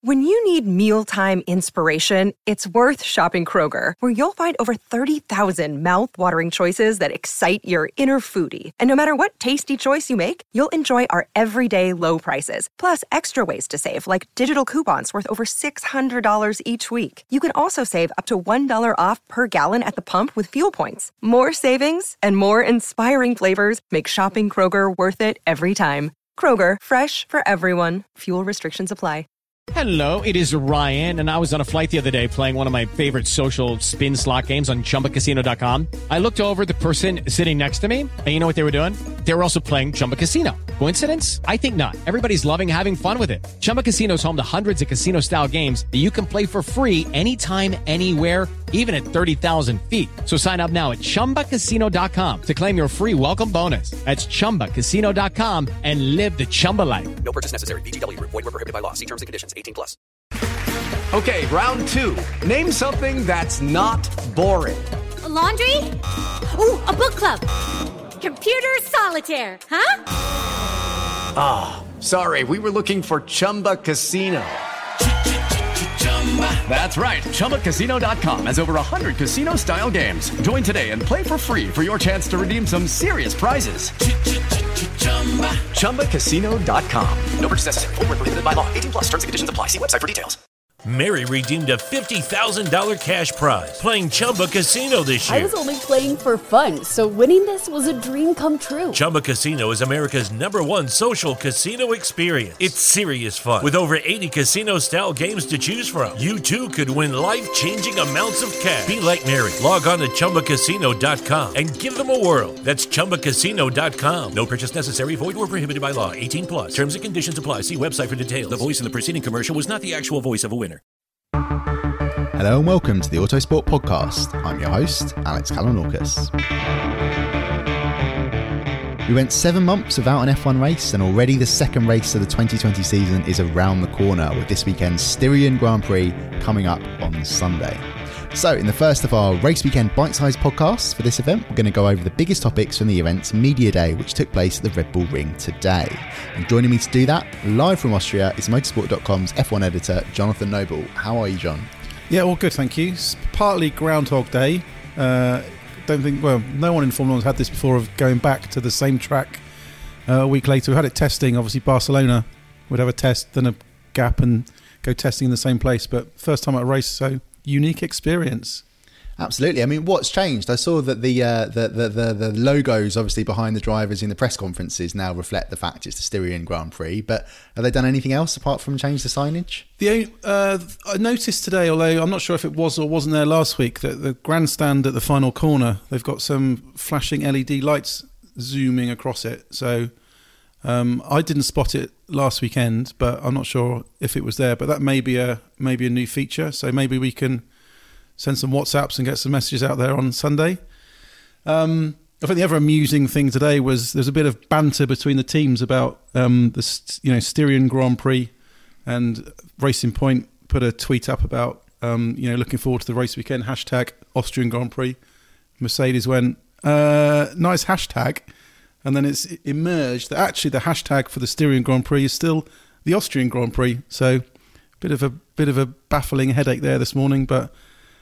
When you need mealtime inspiration, it's worth shopping Kroger, where you'll find over 30,000 mouth-watering choices that excite your inner foodie. And no matter what tasty choice you make, you'll enjoy our everyday low prices, plus extra ways to save, like digital coupons worth over $600 each week. You can also save up to $1 off per gallon at the pump with fuel points. More savings and more inspiring flavors make shopping Kroger worth it every time. Kroger, fresh for everyone. Fuel restrictions apply. Hello, it is Ryan, and I was on a flight the other day playing one of my favorite social spin slot games on ChumbaCasino.com. I looked over at the person sitting next to me, and you know what they were doing? They were also playing Chumba Casino. Coincidence? I think not. Everybody's loving having fun with it. Chumba Casino is home to hundreds of casino-style games that you can play for free anytime, anywhere, even at 30,000 feet. So sign up now at ChumbaCasino.com to claim your free welcome bonus. That's ChumbaCasino.com and live the Chumba life. No purchase necessary. VGW. Void where prohibited by law. See terms and conditions. 18+. Okay, round two. Name something that's not boring. A laundry? Ooh, a book club. Computer solitaire, huh? Ah, sorry. We were looking for Chumba Casino. That's right. ChumbaCasino.com has over 100 casino-style games. Join today and play for free for your chance to redeem some serious prizes. ChumbaCasino.com. No purchase necessary. Void where prohibited by law. 18+. Terms and conditions apply. See website for details. Mary redeemed a $50,000 cash prize playing Chumba Casino this year. I was only playing for fun, so winning this was a dream come true. Chumba Casino is America's #1 social casino experience. It's serious fun. With over 80 casino-style games to choose from, you too could win life-changing amounts of cash. Be like Mary. Log on to ChumbaCasino.com and give them a whirl. That's ChumbaCasino.com. No purchase necessary. Void where prohibited by law. 18+. Terms and conditions apply. See website for details. The voice in the preceding commercial was not the actual voice of a winner. Hello and welcome to the Autosport Podcast. I'm your host, Alex Kalinauckas. We went 7 months without an F1 race, and already the second race of the 2020 season is around the corner, with this weekend's Styrian Grand Prix coming up on Sunday. So in the first of our race weekend bite-sized podcasts for this event, we're going to go over the biggest topics from the event's media day, which took place at the Red Bull Ring today. And joining me to do that, live from Austria, is Motorsport.com's F1 editor, Jonathan Noble. How are you, John? Yeah, all good, thank you. It's partly Groundhog Day. No one in Formula 1 has had this before, of going back to the same track a week later. We had it testing, obviously Barcelona would have a test, then a gap and go testing in the same place, but first time at a race, so unique experience. Absolutely. I mean, what's changed? I saw that the logos obviously behind the drivers in the press conferences now reflect the fact it's the Styrian Grand Prix, but have they done anything else apart from change the signage? I noticed today, although I'm not sure if it was or wasn't there last week, that the grandstand at the final corner, they've got some flashing LED lights zooming across it. So I didn't spot it last weekend, but I'm not sure if it was there. But that may be a new feature. So maybe we can send some WhatsApps and get some messages out there on Sunday. I think the other amusing thing today was there's a bit of banter between the teams about the Styrian Grand Prix, and Racing Point put a tweet up about looking forward to the race weekend, hashtag Austrian Grand Prix. Mercedes went, nice hashtag. And then it's emerged that actually the hashtag for the Styrian Grand Prix is still the Austrian Grand Prix. So bit of a baffling headache there this morning, but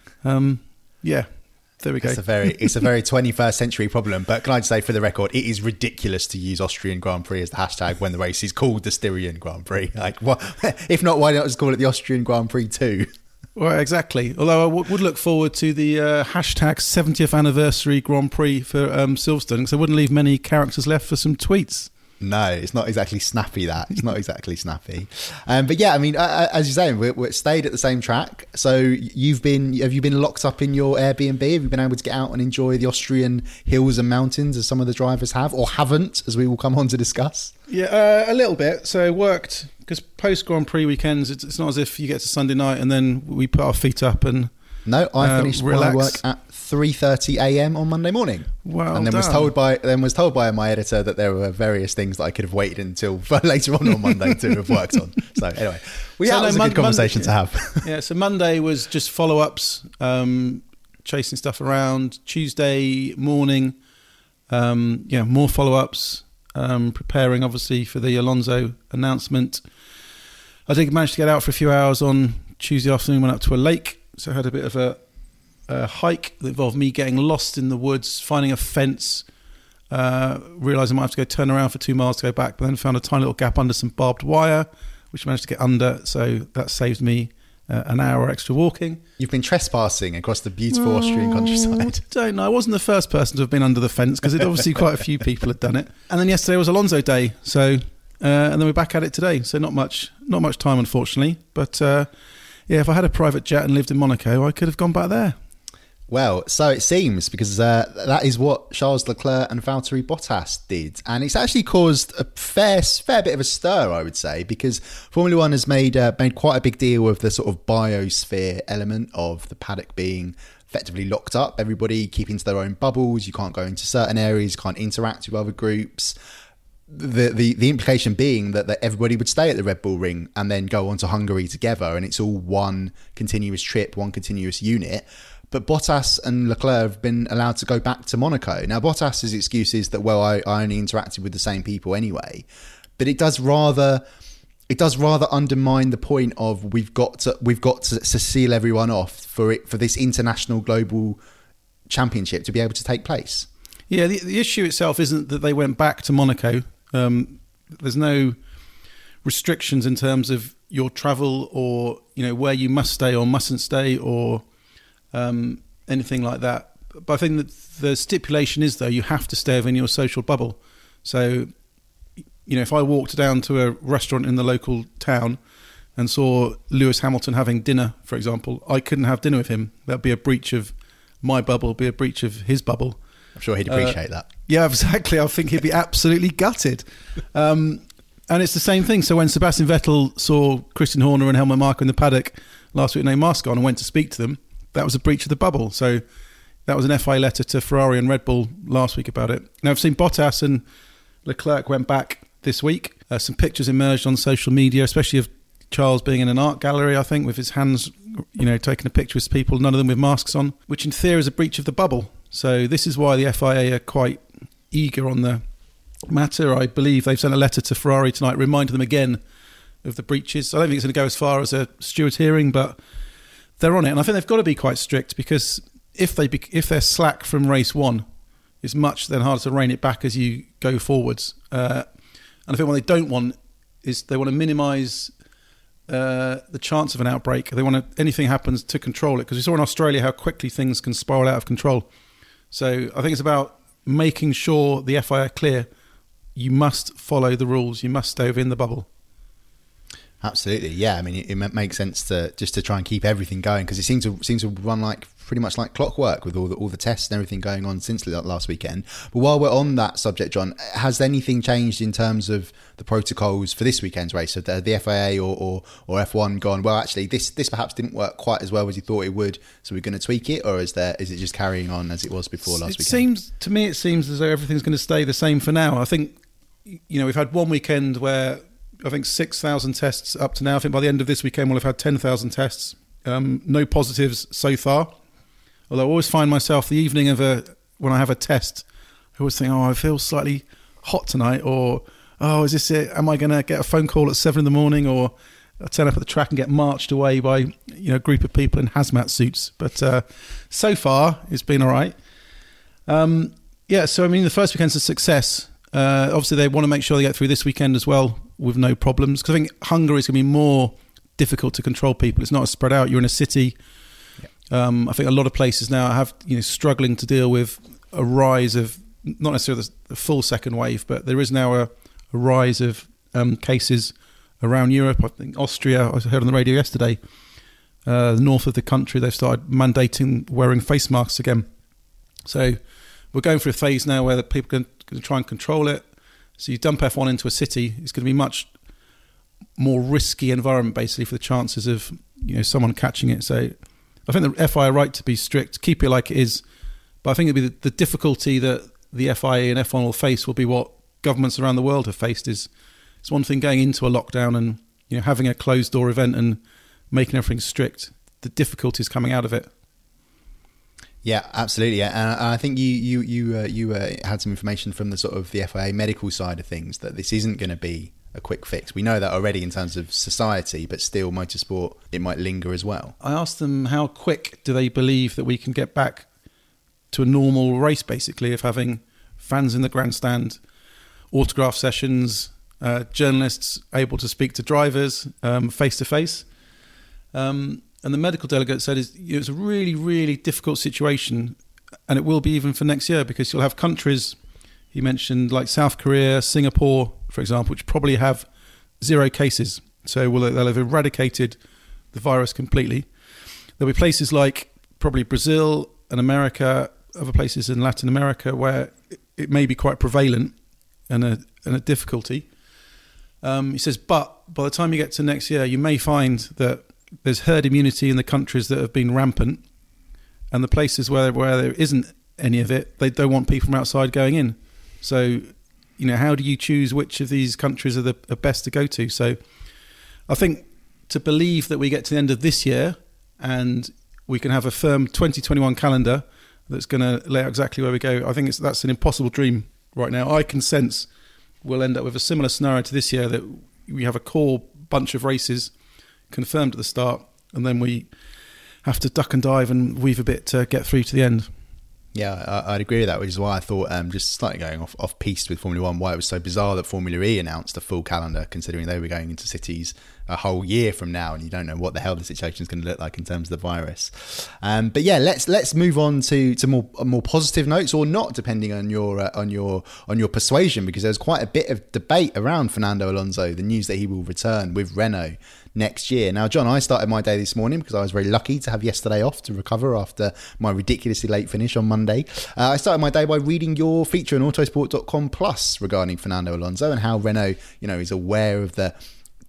yeah, there we go. It's a very 21st century problem. But can I just say, for the record, it is ridiculous to use Austrian Grand Prix as the hashtag when the race is called the Styrian Grand Prix. Like, what? If not, why not just call it the Austrian Grand Prix too? Well, exactly. Although I would look forward to the hashtag 70th anniversary Grand Prix for Silverstone, because I wouldn't leave many characters left for some tweets. No, it's not exactly snappy, that. It's not exactly snappy. But yeah, I mean, as you're saying, we're stayed at the same track. So have you been locked up in your Airbnb? Have you been able to get out and enjoy the Austrian hills and mountains as some of the drivers have, or haven't, as we will come on to discuss? Yeah, a little bit. So I worked, because post Grand Prix weekends, it's not as if you get to Sunday night and then we put our feet up and No, I finished my work at 3:30 a.m. on Monday morning. Wow, and then was told by my editor that there were various things that I could have waited until later on Monday to have worked on. So anyway, that was a good conversation to have. Yeah, so Monday was just follow-ups, chasing stuff around. Tuesday morning, more follow-ups, preparing obviously for the Alonso announcement. I did manage to get out for a few hours on Tuesday afternoon, went up to a lake. So I had a bit of a hike that involved me getting lost in the woods, finding a fence, realising I might have to go turn around for 2 miles to go back, but then found a tiny little gap under some barbed wire, which I managed to get under. So that saved me an hour extra walking. You've been trespassing across the beautiful Austrian countryside. I don't know. I wasn't the first person to have been under the fence because obviously quite a few people had done it. And then yesterday was Alonso Day, so and then we're back at it today. So not much time, unfortunately. But if I had a private jet and lived in Monaco, I could have gone back there. Well, so it seems, because that is what Charles Leclerc and Valtteri Bottas did. And it's actually caused a fair bit of a stir, I would say, because Formula One has made quite a big deal of the sort of biosphere element of the paddock being effectively locked up. Everybody keeping to their own bubbles. You can't go into certain areas, you can't interact with other groups. The implication being that everybody would stay at the Red Bull Ring and then go on to Hungary together, and it's all one continuous trip, one continuous unit. But Bottas and Leclerc have been allowed to go back to Monaco. Now, Bottas's excuse is that, well, I only interacted with the same people anyway. But it does rather undermine the point of we've got to seal everyone off for this international global championship to be able to take place. Yeah, the issue itself isn't that they went back to Monaco. There's no restrictions in terms of your travel or where you must stay or mustn't stay or anything like that. But I think that the stipulation is, though, you have to stay within your social bubble. So, if I walked down to a restaurant in the local town and saw Lewis Hamilton having dinner, for example, I couldn't have dinner with him. That'd be a breach of my bubble, be a breach of his bubble. I'm sure he'd appreciate that. Yeah, exactly. I think he'd be absolutely gutted. And it's the same thing. So when Sebastian Vettel saw Christian Horner and Helmut Marko in the paddock last week, no mask on, and went to speak to them, that was a breach of the bubble. So that was an FIA letter to Ferrari and Red Bull last week about it. Now, I've seen Bottas and Leclerc went back this week. Some pictures emerged on social media, especially of Charles being in an art gallery, I think, with his hands, taking a picture with people, none of them with masks on, which in theory is a breach of the bubble. So this is why the FIA are quite eager on the matter. I believe they've sent a letter to Ferrari tonight reminding them again of the breaches. I don't think it's going to go as far as a stewards hearing, but they're on it. And I think they've got to be quite strict, because if they're slack from race one, it's much then harder to rein it back as you go forwards. And I think what they don't want is they want to minimise the chance of an outbreak. They want anything happens to control it, because we saw in Australia how quickly things can spiral out of control. So I think it's about making sure the FIA are clear. You must follow the rules. You must stay within the bubble. Absolutely, yeah. I mean, it makes sense to try and keep everything going, because it seems to run pretty much like clockwork with all the tests and everything going on since last weekend. But while we're on that subject, John, has anything changed in terms of the protocols for this weekend's race? So the FIA or F1 gone, well, actually, this perhaps didn't work quite as well as you thought it would, so we're going to tweak it, or is it just carrying on as it was before last weekend? It seems as though everything's going to stay the same for now. I think we've had one weekend where I think 6,000 tests up to now. I think by the end of this weekend we'll have had 10,000 tests. No positives so far. Although I always find myself the evening when I have a test, I always think, I feel slightly hot tonight, or is this it? Am I going to get a phone call at 7 a.m, or I turn up at the track and get marched away by a group of people in hazmat suits? But so far it's been all right. So I mean, the first weekend's a success. Obviously they want to make sure they get through this weekend as well with no problems, because I think Hungary is going to be more difficult to control people. It's not as spread out. You're in a city. I think a lot of places now have struggling to deal with a rise of, not necessarily the full second wave, but there is now a rise of cases around Europe. I think Austria, I heard on the radio yesterday, the north of the country, they've started mandating wearing face masks again. So we're going through a phase now where the people are going to try and control it. So you dump F1 into a city, it's going to be much more risky environment basically for the chances of someone catching it. So I think the FIA are right to be strict, keep it like it is. But I think it'll be the difficulty that the FIA and F1 will face will be what governments around the world have faced. It's one thing going into a lockdown and having a closed door event and making everything strict. The difficulties coming out of it. Yeah, absolutely. And I think you had some information from the sort of the FIA medical side of things that this isn't going to be a quick fix? We know that already in terms of society, but still motorsport, it might linger as well. I asked them how quick do they believe that we can get back to a normal race, basically, of having fans in the grandstand, autograph sessions, journalists able to speak to drivers face to face. And the medical delegate said it's a really, really difficult situation, and it will be even for next year, because you'll have countries, he mentioned, like South Korea, Singapore, for example, which probably have 0 cases. So they'll have eradicated the virus completely. There'll be places like probably Brazil and America, other places in Latin America where it may be quite prevalent and a difficulty. He says, but by the time you get to next year, you may find that there's herd immunity in the countries that have been rampant, and the places where there isn't any of it, they don't want people from outside going in. So, how do you choose which of these countries are best to go to? So I think to believe that we get to the end of this year and we can have a firm 2021 calendar that's going to lay out exactly where we go, I think that's an impossible dream right now. I can sense we'll end up with a similar scenario to this year, that we have a core bunch of races confirmed at the start, and then we have to duck and dive and weave a bit to get through to the end. Yeah, I'd agree with that, which is why I thought, just slightly going off piste with Formula One, why it was so bizarre that Formula E announced a full calendar, considering they were going into cities a whole year from now, and you don't know what the hell the situation is going to look like in terms of the virus. But yeah, let's move on to more positive notes, or not, depending on your persuasion, because there's quite a bit of debate around Fernando Alonso, the news that he will return with Renault next year. Now, John, I started my day this morning because I was very lucky to have yesterday off to recover after my ridiculously late finish on Monday. I started my day by reading your feature on Autosport.com Plus regarding Fernando Alonso and how Renault, is aware of the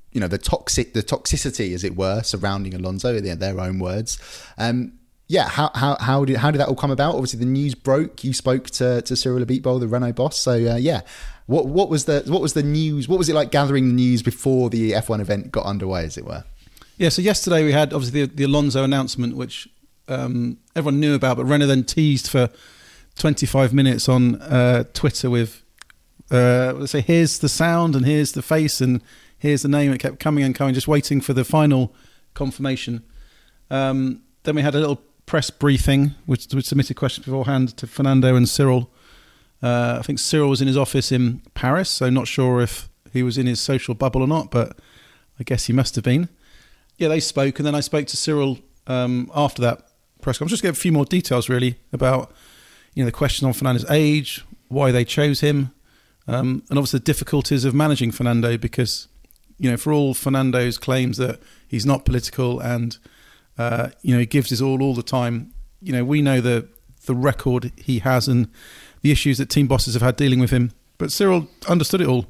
toxicity, as it were, surrounding Alonso, their own words. How did that all come about? Obviously, the news broke. You spoke to Cyril Abiteboul, the Renault boss. So what was the news? What was it like gathering the news before the F1 event got underway, as it were? Yeah. So yesterday we had obviously the Alonso announcement, which everyone knew about, but Renault then teased for 25 minutes on Twitter with, let's say, here's the sound and here's the face and here's the name. It kept coming and coming, just waiting for the final confirmation. Then we had a little press briefing, which submitted questions beforehand to Fernando and Cyril. I think Cyril was in his office in Paris, so not sure if he was in his social bubble or not, but I guess he must have been. Yeah, they spoke, and then I spoke to Cyril after that press conference, just to get a few more details really about the question on Fernando's age, why they chose him, and obviously the difficulties of managing Fernando, because for all Fernando's claims that he's not political and he gives his all the time, we know the record he has and the issues that team bosses have had dealing with him. But Cyril understood it all.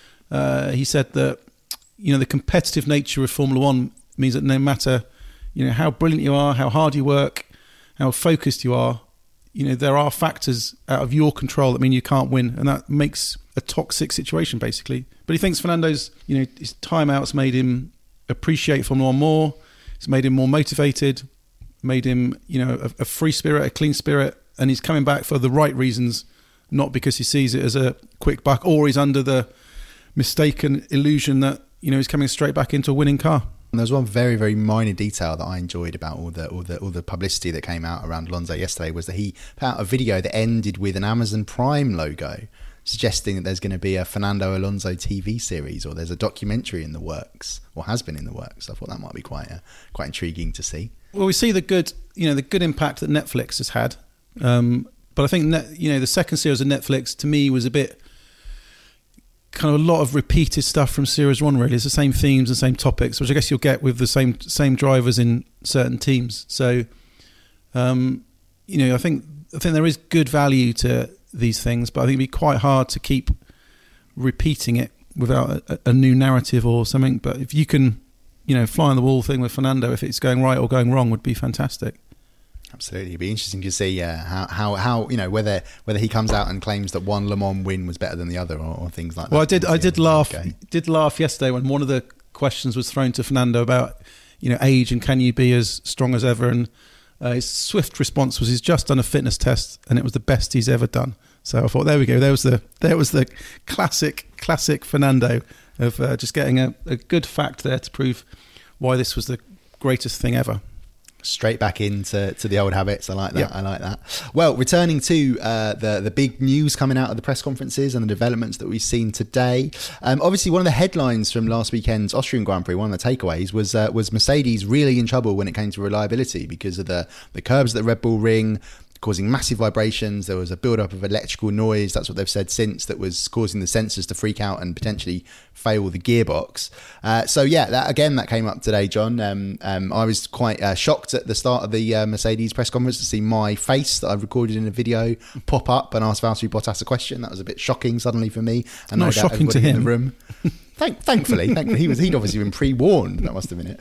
He said that the competitive nature of Formula One means that no matter how brilliant you are, how hard you work, how focused you are, there are factors out of your control that mean you can't win, and that makes a toxic situation basically. But he thinks Fernando's his timeouts made him appreciate Formula One more. It's made him more motivated, made him a free spirit, a clean spirit, and he's coming back for the right reasons, not because he sees it as a quick buck or he's under the mistaken illusion that he's coming straight back into a winning car. And there's one very, very minor detail that I enjoyed about all the publicity that came out around Alonso yesterday, was that he put out a video that ended with an Amazon Prime logo, suggesting that there's going to be a Fernando Alonso TV series, or there's a documentary in the works, or has been in the works. I thought that might be quite intriguing to see. Well, we see the good impact that Netflix has had, but I think the second series of Netflix to me was a bit kind of a lot of repeated stuff from series one. Really, it's the same themes and same topics, which I guess you'll get with the same drivers in certain teams. So, I think there is good value to these things, but I think it'd be quite hard to keep repeating it without a new narrative or something. But if you can, fly on the wall thing with Fernando, if it's going right or going wrong, would be fantastic. Absolutely, it'd be interesting to see how whether he comes out and claims that one Le Mans win was better than the other, or things like that. Well, I did laugh yesterday when one of the questions was thrown to Fernando about age and can you be as strong as ever, and his swift response was he's just done a fitness test and it was the best he's ever done. So I thought, there we go. There was the classic Fernando of just getting a good fact there to prove why this was the greatest thing ever. Straight back into the old habits. I like that. Yep. I like that. Well, returning to the big news coming out of the press conferences and the developments that we've seen today. Obviously, one of the headlines from last weekend's Austrian Grand Prix, one of the takeaways, was Mercedes really in trouble when it came to reliability because of the curbs at the Red Bull Ring, causing massive vibrations. There was a build-up of electrical noise, that's what they've said since, that was causing the sensors to freak out and potentially fail the gearbox. That came up today, John. I was quite shocked at the start of the Mercedes press conference to see my face that I've recorded in a video pop up and ask Valtteri Bottas a question. That was a bit shocking suddenly for me. And not shocking to him. In the room. Thankfully, he'd obviously been pre-warned. That must have been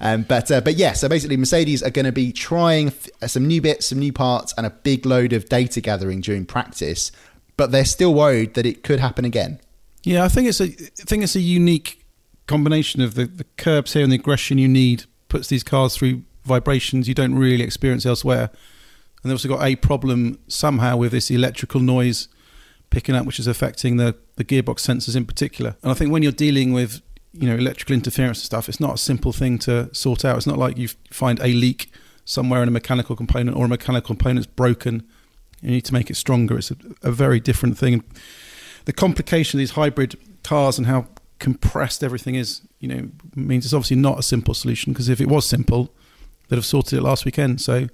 it. So basically, Mercedes are going to be trying some new bits, some new parts, and a big load of data gathering during practice. But they're still worried that it could happen again. Yeah, I think it's a unique combination of the curbs here and the aggression you need puts these cars through vibrations you don't really experience elsewhere. And they've also got a problem somehow with this electrical noise picking up, which is affecting the gearbox sensors in particular. And I think when you're dealing with electrical interference and stuff, it's not a simple thing to sort out. It's not like you find a leak somewhere in a mechanical component or a mechanical component's broken. You need to make it stronger. It's a very different thing. The complication of these hybrid cars and how compressed everything is, means it's obviously not a simple solution, because if it was simple, they'd have sorted it last weekend. So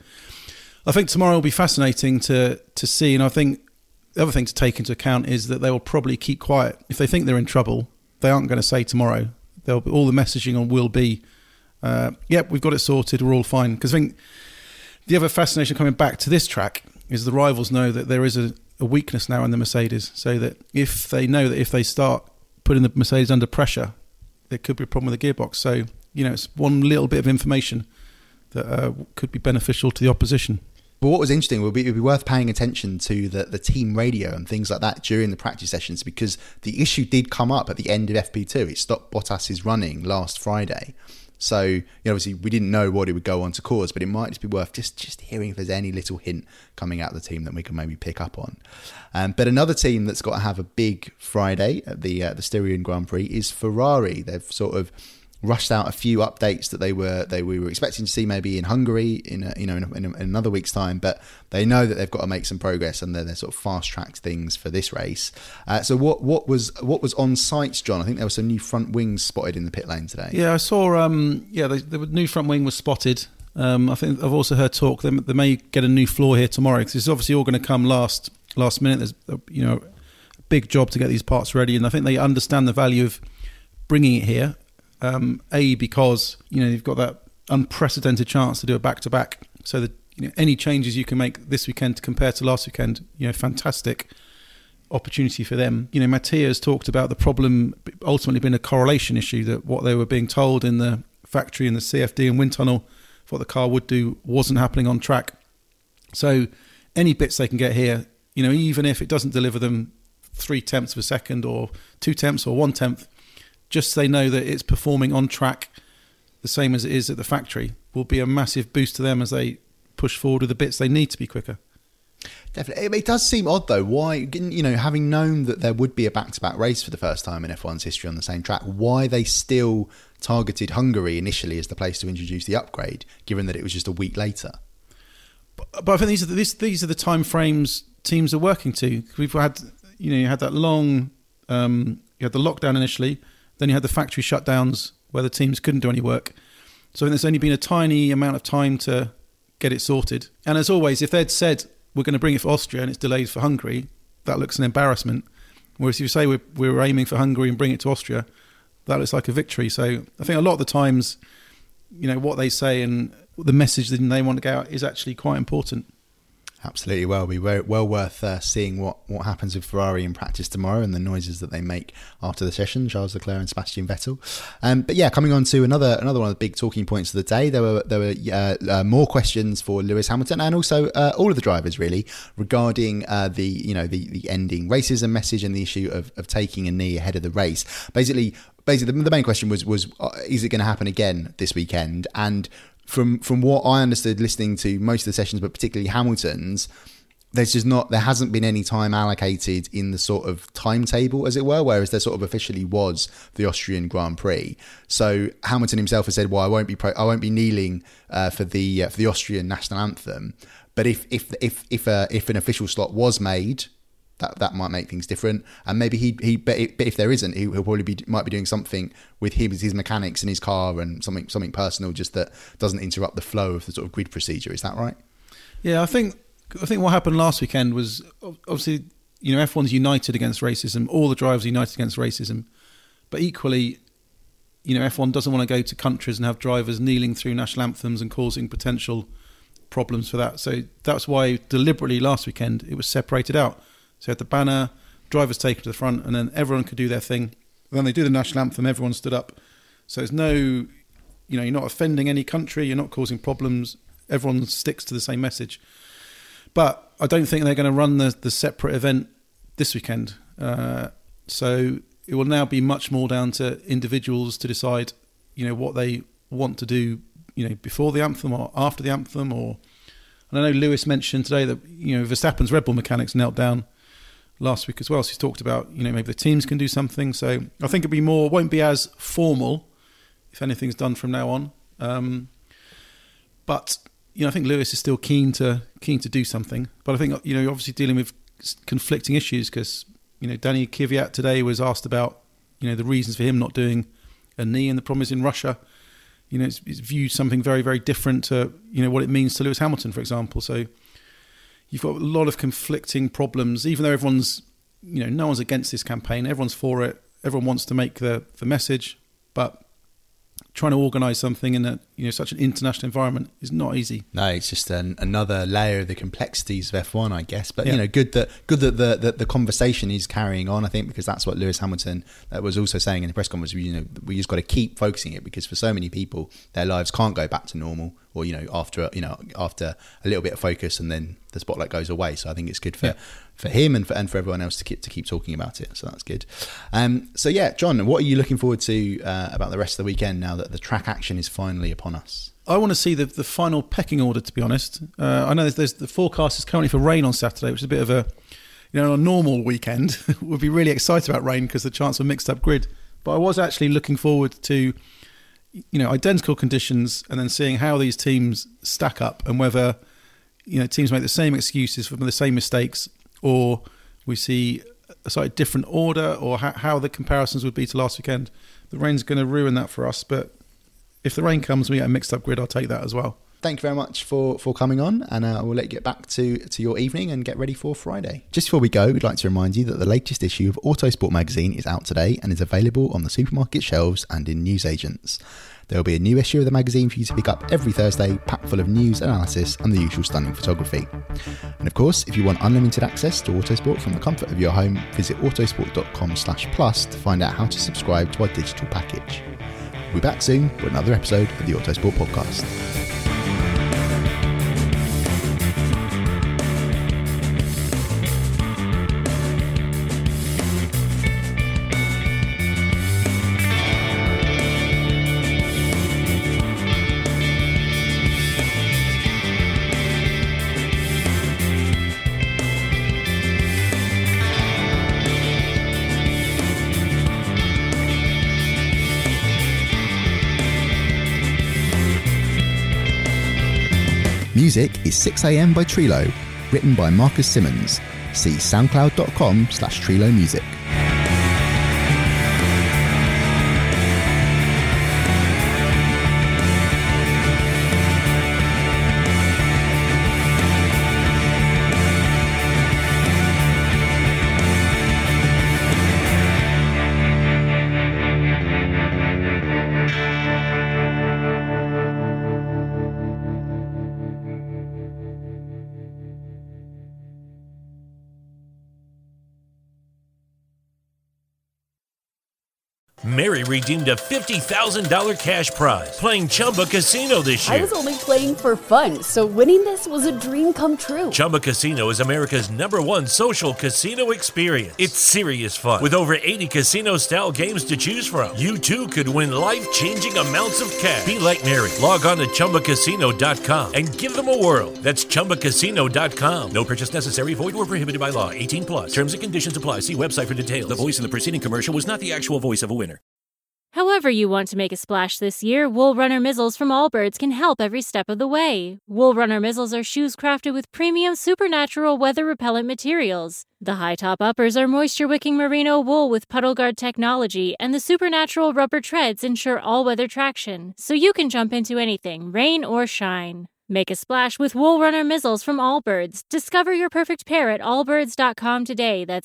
I think tomorrow will be fascinating to see. And I think the other thing to take into account is that they will probably keep quiet. If they think they're in trouble, they aren't going to say tomorrow. All the messaging will be, yep, we've got it sorted, we're all fine. Because I think the other fascination coming back to this track is the rivals know that there is a weakness now in the Mercedes, so that if they start putting the Mercedes under pressure, there could be a problem with the gearbox. So, it's one little bit of information that could be beneficial to the opposition. But what was interesting, it would be worth paying attention to the team radio and things like that during the practice sessions, because the issue did come up at the end of FP2. It stopped Bottas's running last Friday. So, obviously we didn't know what it would go on to cause, but it might just be worth just hearing if there's any little hint coming out of the team that we can maybe pick up on. But another team that's got to have a big Friday at the Styrian Grand Prix is Ferrari. They've sort of rushed out a few updates that we were expecting to see maybe in Hungary in another week's time, but they know that they've got to make some progress, and they're sort of fast tracked things for this race. So what was on site, John? I think there were some new front wings spotted in the pit lane today. Yeah, I saw. The new front wing was spotted. I think I've also heard talk they may get a new floor here tomorrow, because it's obviously all going to come last minute. There's a big job to get these parts ready, and I think they understand the value of bringing it here. Because you've got that unprecedented chance to do a back-to-back, so that any changes you can make this weekend compared to last weekend, fantastic opportunity for them. Mattia's talked about the problem ultimately being a correlation issue, that what they were being told in the factory in the CFD and wind tunnel for what the car would do wasn't happening on track. So any bits they can get here, even if it doesn't deliver them 0.3 of a second or 0.2 or 1/10, just so they know that it's performing on track the same as it is at the factory, will be a massive boost to them as they push forward with the bits they need to be quicker. Definitely. It does seem odd, though, why, having known that there would be a back-to-back race for the first time in F1's history on the same track, why they still targeted Hungary initially as the place to introduce the upgrade, given that it was just a week later. But I think these are the time frames teams are working to. We've had, you had that long, you had the lockdown initially. Then you had the factory shutdowns where the teams couldn't do any work. So there's only been a tiny amount of time to get it sorted. And as always, if they'd said, we're going to bring it for Austria and it's delayed for Hungary, that looks an embarrassment. Whereas if you say we're aiming for Hungary and bring it to Austria, that looks like a victory. So I think a lot of the times, what they say and the message that they want to get out is actually quite important. Absolutely. Well, it'll be well worth seeing what happens with Ferrari in practice tomorrow and the noises that they make after the session, Charles Leclerc and Sebastian Vettel. But yeah, coming on to another one of the big talking points of the day, there were more questions for Lewis Hamilton and also all of the drivers really regarding the ending racism message and the issue of taking a knee ahead of the race. Basically, the main question was is it going to happen again this weekend? And from what I understood listening to most of the sessions, but particularly Hamilton's, there hasn't been any time allocated in the sort of timetable, as it were, whereas there sort of officially was the Austrian Grand Prix. So Hamilton himself has said, "Well, I won't be kneeling for the Austrian national anthem." But if an official slot was made, that might make things different. And maybe but if there isn't, he'll probably might be doing something with his mechanics in his car and something personal, just that doesn't interrupt the flow of the sort of grid procedure. Is that right? Yeah, I think what happened last weekend was obviously, F1's united against racism. All the drivers are united against racism. But equally, F1 doesn't want to go to countries and have drivers kneeling through national anthems and causing potential problems for that. So that's why deliberately last weekend it was separated out. So you had the banner, drivers taken to the front, and then everyone could do their thing. And then they do the national anthem, everyone stood up. So there's no, you're not offending any country, you're not causing problems. Everyone sticks to the same message. But I don't think they're going to run the separate event this weekend. So it will now be much more down to individuals to decide, what they want to do, before the anthem or after the anthem. And I know Lewis mentioned today that, Verstappen's Red Bull mechanics knelt down last week as well. So he's talked about, maybe the teams can do something. So I think won't be as formal if anything's done from now on. But I think Lewis is still keen to do something. But I think, obviously dealing with conflicting issues because, Danny Kvyat today was asked about, the reasons for him not doing a knee, and the problem is in Russia, it's viewed something very, very different to, what it means to Lewis Hamilton, for example. So you've got a lot of conflicting problems, even though everyone's, no one's against this campaign. Everyone's for it. Everyone wants to make the message, but trying to organise something in such an international environment is not easy. No, it's just another layer of the complexities of F1, I guess. But good that the conversation is carrying on. I think because that's what Lewis Hamilton was also saying in the press conference. We just got to keep focusing it because for so many people, their lives can't go back to normal, or after a little bit of focus and then the spotlight goes away. So I think it's good for him and for everyone else to keep talking about it. So that's good. John, what are you looking forward to about the rest of the weekend now that the track action is finally upon us? I want to see the final pecking order, to be honest. I know there's the forecast is currently for rain on Saturday, which is a bit of a, on a normal weekend, we'd be really excited about rain because the chance of a mixed up grid. But I was actually looking forward to, identical conditions and then seeing how these teams stack up and whether, teams make the same excuses for the same mistakes, or we see a slightly different order, or how the comparisons would be to last weekend. The rain's going to ruin that for us, but if the rain comes and we get a mixed up grid, I'll take that as well. Thank you very much for coming on, and we'll let you get back to your evening and get ready for Friday. Just before we go, we'd like to remind you that the latest issue of Autosport magazine is out today and is available on the supermarket shelves and in newsagents. There will be a new issue of the magazine for you to pick up every Thursday, packed full of news, analysis and the usual stunning photography. And of course, if you want unlimited access to Autosport from the comfort of your home, visit autosport.com/plus to find out how to subscribe to our digital package. We'll be back soon with another episode of the Autosport Podcast. Music is 6 AM by Trilo, written by Marcus Simmons. See soundcloud.com/Trilo Music. Mary redeemed a $50,000 cash prize playing Chumba Casino this year. I was only playing for fun, so winning this was a dream come true. Chumba Casino is America's #1 social casino experience. It's serious fun. With over 80 casino-style games to choose from, you too could win life-changing amounts of cash. Be like Mary. Log on to ChumbaCasino.com and give them a whirl. That's ChumbaCasino.com. No purchase necessary. Void where prohibited by law. 18 plus. Terms and conditions apply. See website for details. The voice in the preceding commercial was not the actual voice of a winner. However you want to make a splash this year, Wool Runner Mizzles from Allbirds can help every step of the way. Wool Runner Mizzles are shoes crafted with premium supernatural weather-repellent materials. The high-top uppers are moisture-wicking merino wool with puddle guard technology, and the supernatural rubber treads ensure all-weather traction, so you can jump into anything, rain or shine. Make a splash with Wool Runner Mizzles from Allbirds. Discover your perfect pair at allbirds.com today. That's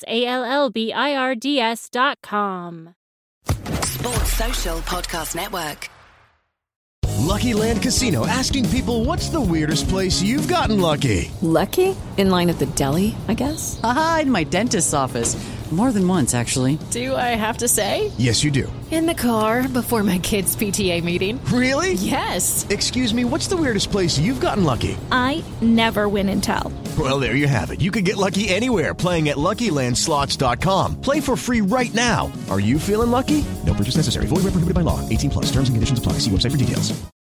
ALLBIRDS.com. Sports Social Podcast Network. Lucky Land Casino, asking people, what's the weirdest place you've gotten lucky? Lucky? In line at the deli, I guess? Aha, in my dentist's office. More than once, actually. Do I have to say? Yes, you do. In the car before my kids' PTA meeting. Really? Yes. Excuse me, what's the weirdest place you've gotten lucky? I never win and tell. Well, there you have it. You can get lucky anywhere, playing at LuckyLandSlots.com. Play for free right now. Are you feeling lucky? No purchase necessary. Void where prohibited by law. 18 plus. Terms and conditions apply. See website for details.